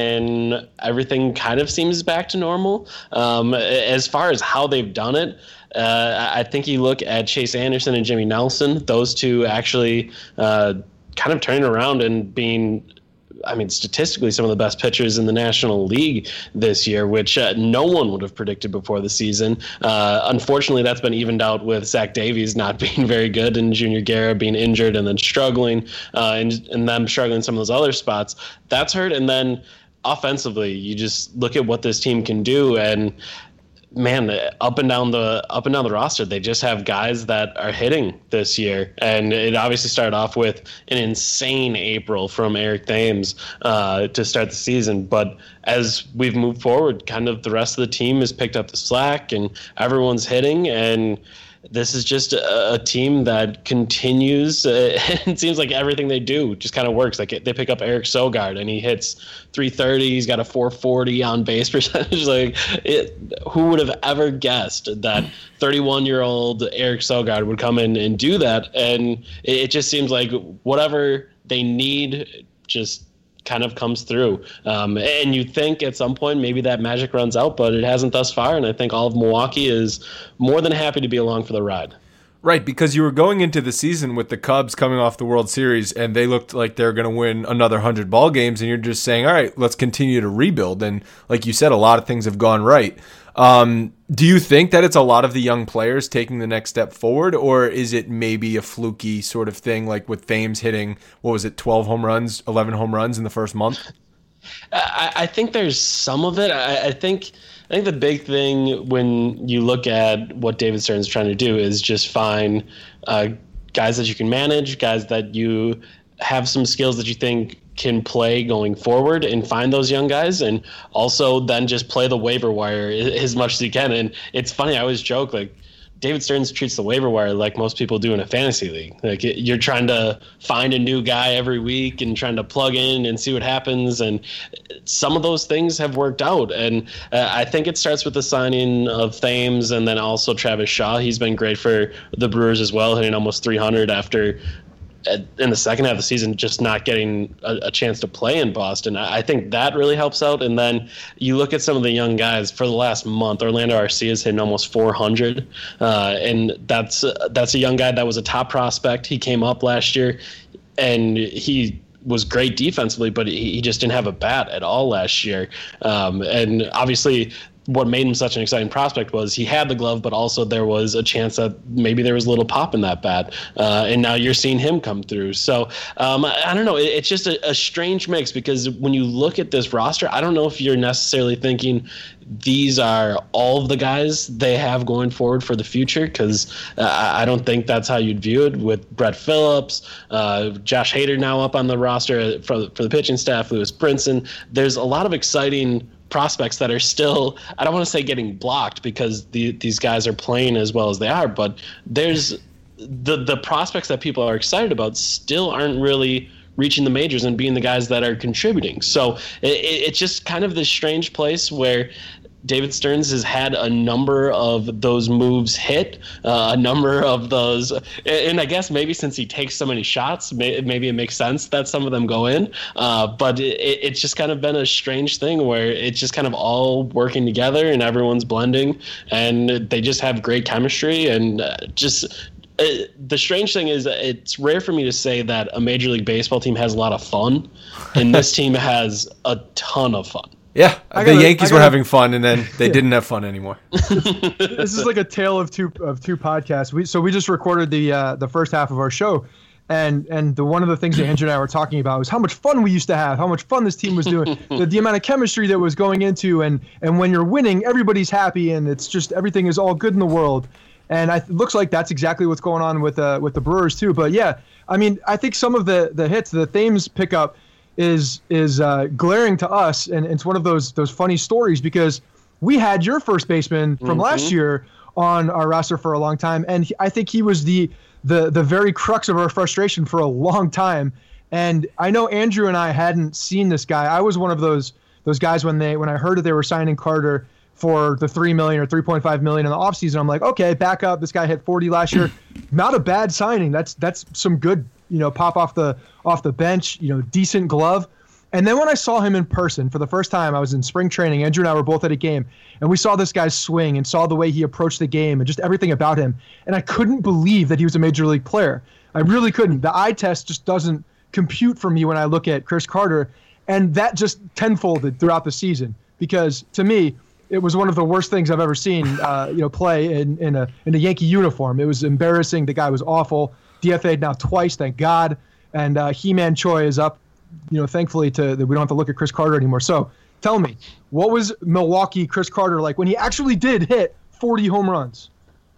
And everything kind of seems back to normal. Um, as far as how they've done it, uh, I think you look at Chase Anderson and Jimmy Nelson, those two actually uh, kind of turning around and being, I mean, statistically some of the best pitchers in the National League this year, which uh, no one would have predicted before the season. Uh, unfortunately, that's been evened out with Zach Davies not being very good and Junior Guerra being injured and then struggling uh, and, and them struggling in some of those other spots. That's hurt. And then offensively, you just look at what this team can do, and man, up and down the up and down the roster, they just have guys that are hitting this year. And it obviously started off with an insane April from Eric Thames uh, to start the season. But as we've moved forward, kind of the rest of the team has picked up the slack, and everyone's hitting. And this is just a, a team that continues. Uh, it seems like everything they do just kind of works. Like they pick up Eric Sogard and he hits three thirty. He's got a four forty on base percentage. Like it, who would have ever guessed that thirty-one year old Eric Sogard would come in and do that? And it, it just seems like whatever they need just kind of comes through. Um, and you think at some point maybe that magic runs out, but it hasn't thus far. And I think all of Milwaukee is more than happy to be along for the ride. Right, because you were going into the season with the Cubs coming off the World Series, and they looked like they're going to win another one hundred ball games, and you're just saying, all right, let's continue to rebuild. And like you said, a lot of things have gone right. Um, do you think that it's a lot of the young players taking the next step forward, or is it maybe a fluky sort of thing, like with Thames hitting, what was it, twelve home runs, eleven home runs in the first month? I, I think there's some of it. I, I think I think the big thing when you look at what David Stearns is trying to do is just find uh, guys that you can manage, guys that you have some skills that you think can play going forward, and find those young guys, and also then just play the waiver wire as much as you can. And it's funny, I always joke, like, David Stearns treats the waiver wire like most people do in a fantasy league. Like you're trying to find a new guy every week and trying to plug in and see what happens. And some of those things have worked out. And uh, I think it starts with the signing of Thames and then also Travis Shaw. He's been great for the Brewers as well, hitting almost three hundred after in the second half of the season, just not getting a, a chance to play in Boston. I think that really helps out. And then you look at some of the young guys for the last month. Orlando Arcia's hitting almost four hundred. Uh, and that's, that's a young guy that was a top prospect. He came up last year and he was great defensively, but he, he just didn't have a bat at all last year. Um, and obviously, what made him such an exciting prospect was he had the glove, but also there was a chance that maybe there was a little pop in that bat. Uh, and now you're seeing him come through. So um, I, I don't know. It, it's just a, a strange mix, because when you look at this roster, I don't know if you're necessarily thinking these are all of the guys they have going forward for the future, because uh, I don't think that's how you'd view it with Brett Phillips, uh, Josh Hader now up on the roster for, for the pitching staff, Lewis Brinson. There's a lot of exciting prospects that are still, I don't want to say getting blocked, because the, these guys are playing as well as they are, but there's the the prospects that people are excited about still aren't really reaching the majors and being the guys that are contributing. So it, it's just kind of this strange place where David Stearns has had a number of those moves hit, uh, a number of those, and I guess maybe since he takes so many shots, maybe it makes sense that some of them go in. Uh, but it, it's just kind of been a strange thing where it's just kind of all working together and everyone's blending, and they just have great chemistry. And just uh, the strange thing is, it's rare for me to say that a Major League Baseball team has a lot of fun, and this team has a ton of fun. Yeah, gotta, the Yankees gotta, were having fun, and then they didn't have fun anymore. This is like a tale of two of two podcasts. We so we just recorded the uh, the first half of our show, and and the one of the things that Andrew and I were talking about was how much fun we used to have, how much fun this team was doing, the, the amount of chemistry that was going into, and and when you're winning, everybody's happy, and it's just everything is all good in the world. And I, it looks like that's exactly what's going on with uh, with the Brewers too. But yeah, I mean, I think some of the the hits, the Thames pickup, is is uh, glaring to us, and it's one of those those funny stories, because we had your first baseman from mm-hmm. last year on our roster for a long time, and he, I think he was the the the very crux of our frustration for a long time. And I know Andrew and I hadn't seen this guy. I was one of those those guys when they when I heard that they were signing Carter for the three million or three point five million in the offseason. I'm like, okay, back up. This guy hit forty last year. Not a bad signing. That's that's some good, you know, pop off the off the bench, you know, decent glove. And then when I saw him in person for the first time, I was in spring training. Andrew and I were both at a game, and we saw this guy's swing and saw the way he approached the game and just everything about him. And I couldn't believe that he was a major league player. I really couldn't. The eye test just doesn't compute for me when I look at Chris Carter. And that just tenfolded throughout the season, because to me, it was one of the worst things I've ever seen, uh, you know, play in, in a in a Yankee uniform. It was embarrassing. The guy was awful. D F A'd now twice, thank God. And uh, He-Man Choi is up, you know, thankfully to that we don't have to look at Chris Carter anymore. So tell me, what was Milwaukee Chris Carter like when he actually did hit forty home runs?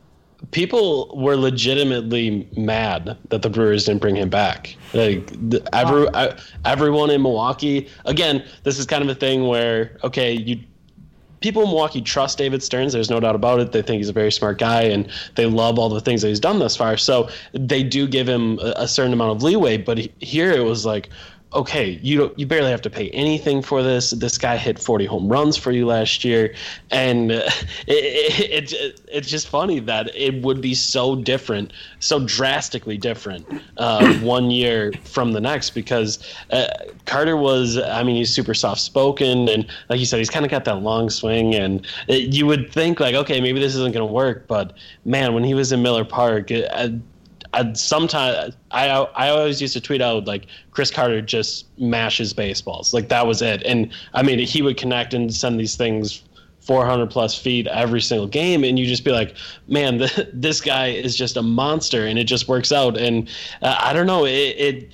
People were legitimately mad that the Brewers didn't bring him back. Like the, every, I, everyone in Milwaukee, again, this is kind of a thing where, okay, you people in Milwaukee trust David Stearns. There's no doubt about it. They think he's a very smart guy, and they love all the things that he's done thus far. So they do give him a, a certain amount of leeway. But he, here it was like, okay, you don't, you barely have to pay anything for this. This guy hit forty home runs for you last year, and it, it, it it's just funny that it would be so different, so drastically different, uh, one year from the next. Because uh, Carter was, I mean, he's super soft spoken, and like you said, he's kind of got that long swing, and it, you would think like, okay, maybe this isn't going to work. But man, when he was in Miller Park, it, I, I'd sometimes I I always used to tweet out like Chris Carter just mashes baseballs, like that was it. And I mean, he would connect and send these things four hundred plus feet every single game, and you just be like, man, the, this guy is just a monster, and it just works out. And uh, I don't know, it, it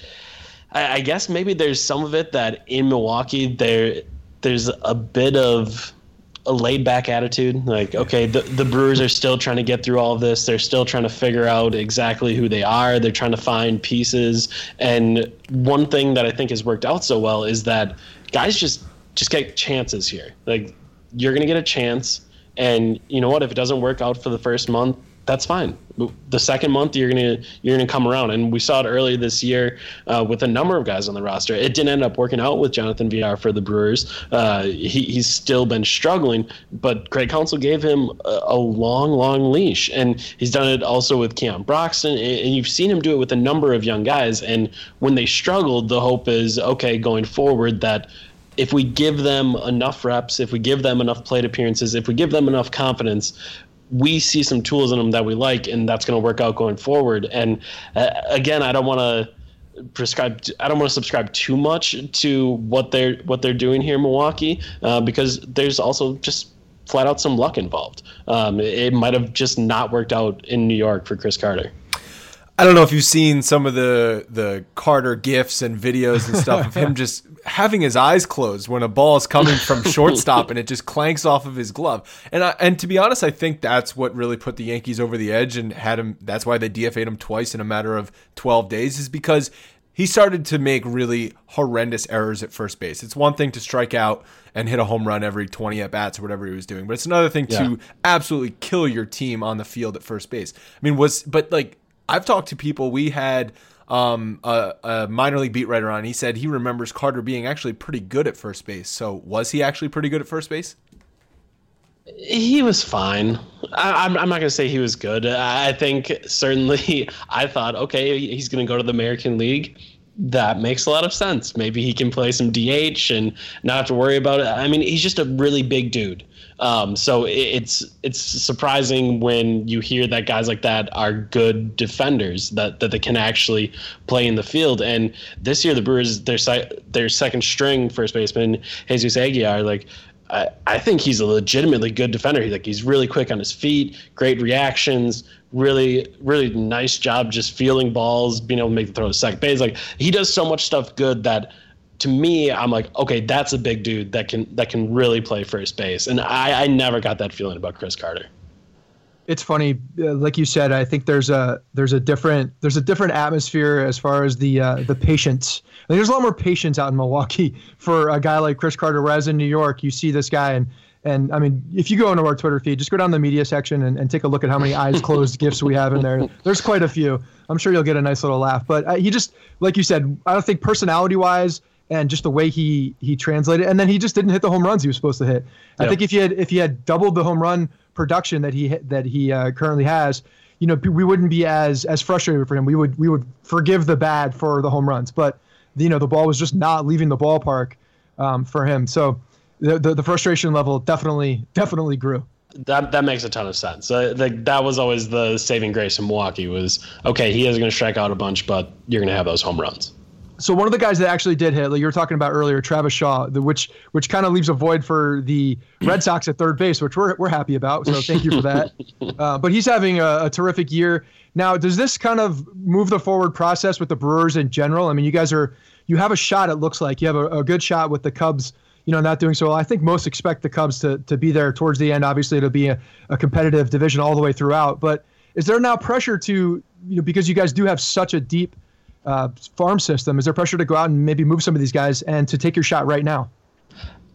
I, I guess maybe there's some of it that in Milwaukee there there's a bit of a laid back attitude. Like, okay, the, the Brewers are still trying to get through all of this. They're still trying to figure out exactly who they are. They're trying to find pieces. And one thing that I think has worked out so well is that guys just, just get chances here. Like, you're going to get a chance. And you know what? If it doesn't work out for the first month, that's fine. The second month, you're gonna you're gonna come around, and we saw it earlier this year uh, with a number of guys on the roster. It didn't end up working out with Jonathan Villar for the Brewers. Uh, he, he's still been struggling, but Craig Counsell gave him a, a long, long leash, and he's done it also with Keon Broxton, and you've seen him do it with a number of young guys. And when they struggled, the hope is, okay, going forward, that if we give them enough reps, if we give them enough plate appearances, if we give them enough confidence, we see some tools in them that we like, and that's going to work out going forward. And uh, again, I don't want to prescribe, I don't want to subscribe too much to what they're what they're doing here in Milwaukee, uh, because there's also just flat out some luck involved. Um, it might have just not worked out in New York for Chris Carter. I don't know if you've seen some of the the Carter GIFs and videos and stuff of him just having his eyes closed when a ball is coming from shortstop and it just clanks off of his glove. And I, and to be honest, I think that's what really put the Yankees over the edge and had him. That's why they D F A'd him twice in a matter of twelve days, is because he started to make really horrendous errors at first base. It's one thing to strike out and hit a home run every twenty at-bats or whatever he was doing, but it's another thing yeah. to absolutely kill your team on the field at first base. I mean, was but like. I've talked to people. We had um, a, a minor league beat writer on. He said he remembers Carter being actually pretty good at first base. So was he actually pretty good at first base? He was fine. I, I'm, I'm not going to say he was good. I think certainly I thought, okay, he's going to go to the American League. That makes a lot of sense. Maybe he can play some D H and not have to worry about it. I mean, he's just a really big dude. Um, so it's it's surprising when you hear that guys like that are good defenders, that, that they can actually play in the field. And this year, the Brewers, their their second string first baseman, Jesus Aguilar, like I, I think he's a legitimately good defender. He's like he's really quick on his feet, great reactions, really really nice job just fielding balls, being able to make the throw to second base. Like he does so much stuff good that. To me, I'm like, okay, that's a big dude that can that can really play first base, and I, I never got that feeling about Chris Carter. It's funny, uh, like you said. I think there's a there's a different there's a different atmosphere as far as the uh, the patience. I think there's a lot more patience out in Milwaukee for a guy like Chris Carter. Whereas in New York, you see this guy, and and I mean, if you go into our Twitter feed, just go down the media section and, and take a look at how many eyes closed gifs we have in there. There's quite a few. I'm sure you'll get a nice little laugh. But uh, he just, like you said, I don't think personality wise. And just the way he he translated, and then he just didn't hit the home runs he was supposed to hit. I yep. think if he had if he had doubled the home run production that he that he uh, currently has, you know, we wouldn't be as as frustrated for him. We would we would forgive the bad for the home runs, but you know the ball was just not leaving the ballpark um, for him. So the, the the frustration level definitely definitely grew. That that makes a ton of sense. Uh, like that was always the saving grace in Milwaukee was okay. He is going to strike out a bunch, but you're going to have those home runs. So one of the guys that actually did hit, like you were talking about earlier, Travis Shaw, the, which which kind of leaves a void for the Red Sox at third base, which we're we're happy about. So thank you for that. Uh, but he's having a, a terrific year. Now, does this kind of move the forward process with the Brewers in general? I mean, you guys are you have a shot. It looks like you have a, a good shot with the Cubs. You know, not doing so well. I think most expect the Cubs to to be there towards the end. Obviously, it'll be a, a competitive division all the way throughout. But is there now pressure to, you know, because you guys do have such a deep Uh, farm system, is there pressure to go out and maybe move some of these guys and to take your shot right now?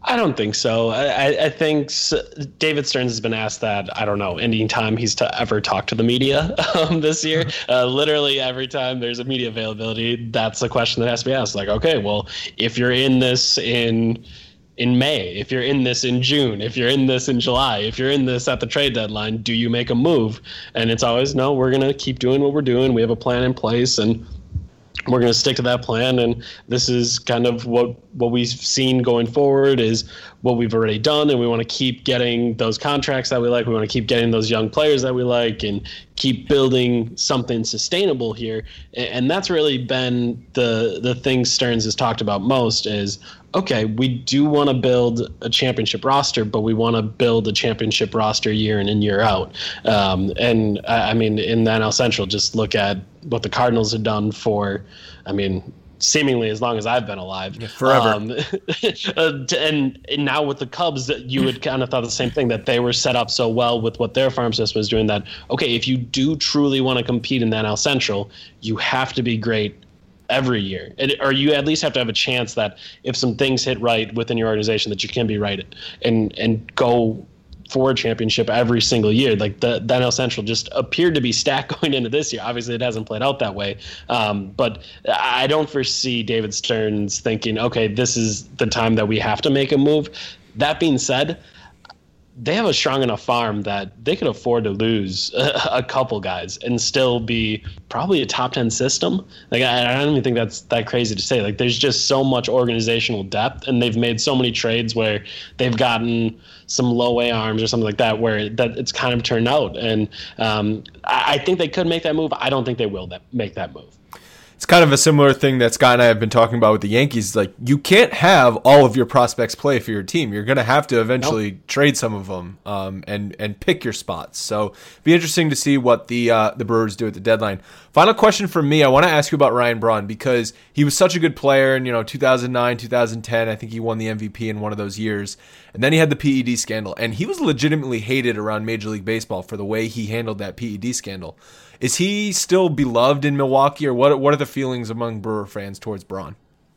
I don't think so. I, I think David Stearns has been asked that, I don't know, any time he's to ever talked to the media um, this year. Uh, literally every time there's a media availability, that's a question that has to be asked. Like, okay, well, if you're in this in in May, if you're in this in June, if you're in this in July, if you're in this at the trade deadline, do you make a move? And it's always, no, we're going to keep doing what we're doing. We have a plan in place, and we're going to stick to that plan, and this is kind of what what we've seen going forward is what we've already done, and we want to keep getting those contracts that we like. We want to keep getting those young players that we like and keep building something sustainable here. And that's really been the the thing Stearns has talked about most is, okay, we do want to build a championship roster, but we want to build a championship roster year in and year out. Um, and I mean, in the N L Central, just look at what the Cardinals have done for, I mean, seemingly as long as I've been alive. Yeah, forever. Um, and, and now with the Cubs, you would kind of thought the same thing, that they were set up so well with what their farm system was doing that, okay, if you do truly want to compete in the N L Central, you have to be great every year, and, or you at least have to have a chance that if some things hit right within your organization that you can be right and and go for a championship every single year. Like the, the N L Central just appeared to be stacked going into this year. Obviously it hasn't played out that way, um, but I don't foresee David Stearns thinking, okay, this is the time that we have to make a move. That being said, they have a strong enough farm that they could afford to lose a, a couple guys and still be probably a top ten system. Like I, I don't even think that's that crazy to say. Like there's just so much organizational depth, and they've made so many trades where they've gotten some low A arms or something like that, where that it's kind of turned out. And um, I, I think they could make that move. I don't think they will that, make that move. It's kind of a similar thing that Scott and I have been talking about with the Yankees. Like, you can't have all of your prospects play for your team. You're going to have to eventually nope. trade some of them um, and and pick your spots. So it'd be interesting to see what the uh, the Brewers do at the deadline. Final question from me. I want to ask you about Ryan Braun, because he was such a good player in, you know, two thousand nine, two thousand ten. I think he won the M V P in one of those years. And then he had the P E D scandal. And he was legitimately hated around Major League Baseball for the way he handled that P E D scandal. Is he still beloved in Milwaukee, or what what are the feelings among Brewer fans towards Braun?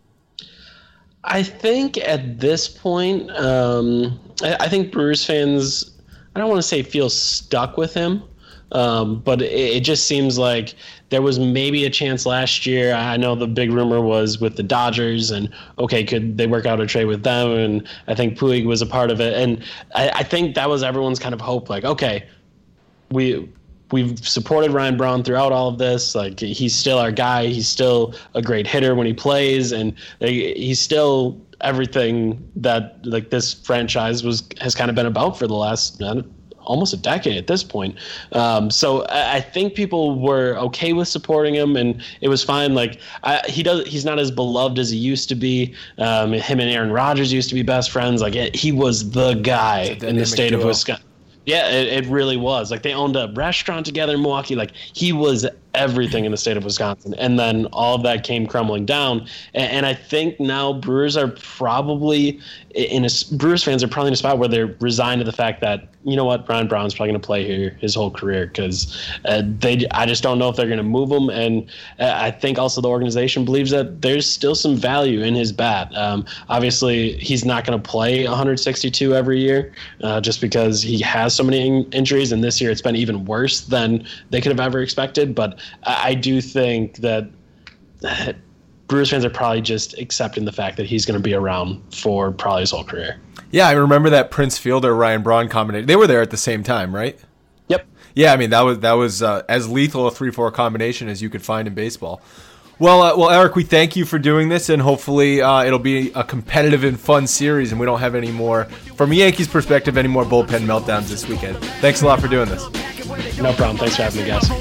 I think at this point, um, I, I think Brewers fans, I don't want to say feel stuck with him, um, but it, it just seems like there was maybe a chance last year. I know the big rumor was with the Dodgers, and okay, could they work out a trade with them? And I think Puig was a part of it. And I, I think that was everyone's kind of hope, like, okay, we – we've supported Ryan Braun throughout all of this. Like, he's still our guy. He's still a great hitter when he plays, and he's still everything that like this franchise was has kind of been about for the last almost a decade at this point. Um, so I think people were okay with supporting him, and it was fine. Like I, he does, he's not as beloved as he used to be. Um, him and Aaron Rodgers used to be best friends. Like it, he was the guy in the state duo. of Wisconsin. Yeah, it, it really was. Like, they owned a restaurant together in Milwaukee. Like, he was everything in the state of Wisconsin. And then all of that came crumbling down. And, and I think now Brewers are probably in a Brewers fans are probably in a spot where they're resigned to the fact that, you know what, Ryan Braun's probably going to play here his whole career, because uh, they I just don't know if they're going to move him. And uh, I think also the organization believes that there's still some value in his bat. Um, obviously, he's not going to play one sixty-two every year uh, just because he has so many in- injuries. And this year it's been even worse than they could have ever expected. But I, I do think that uh, Brewers fans are probably just accepting the fact that he's going to be around for probably his whole career. Yeah, I remember that Prince Fielder Ryan Braun combination. They were there at the same time, right? Yep. Yeah, I mean that was that was uh, as lethal a three four combination as you could find in baseball. Well, uh, well, Eric, we thank you for doing this, and hopefully uh, it'll be a competitive and fun series, and we don't have any more, from a Yankees perspective, any more bullpen meltdowns this weekend. Thanks a lot for doing this. No problem. Thanks for having me, guys.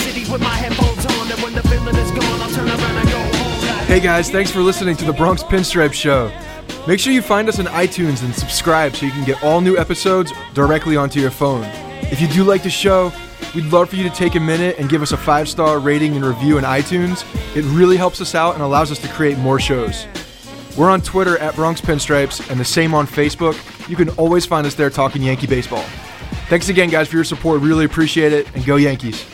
Hey guys, thanks for listening to the Bronx Pinstripe Show. Make sure you find us on iTunes and subscribe so you can get all new episodes directly onto your phone. If you do like the show, we'd love for you to take a minute and give us a five-star rating and review in iTunes. It really helps us out and allows us to create more shows. We're on Twitter at Bronx Pinstripes and the same on Facebook. You can always find us there talking Yankee baseball. Thanks again, guys, for your support. Really appreciate it, and go Yankees.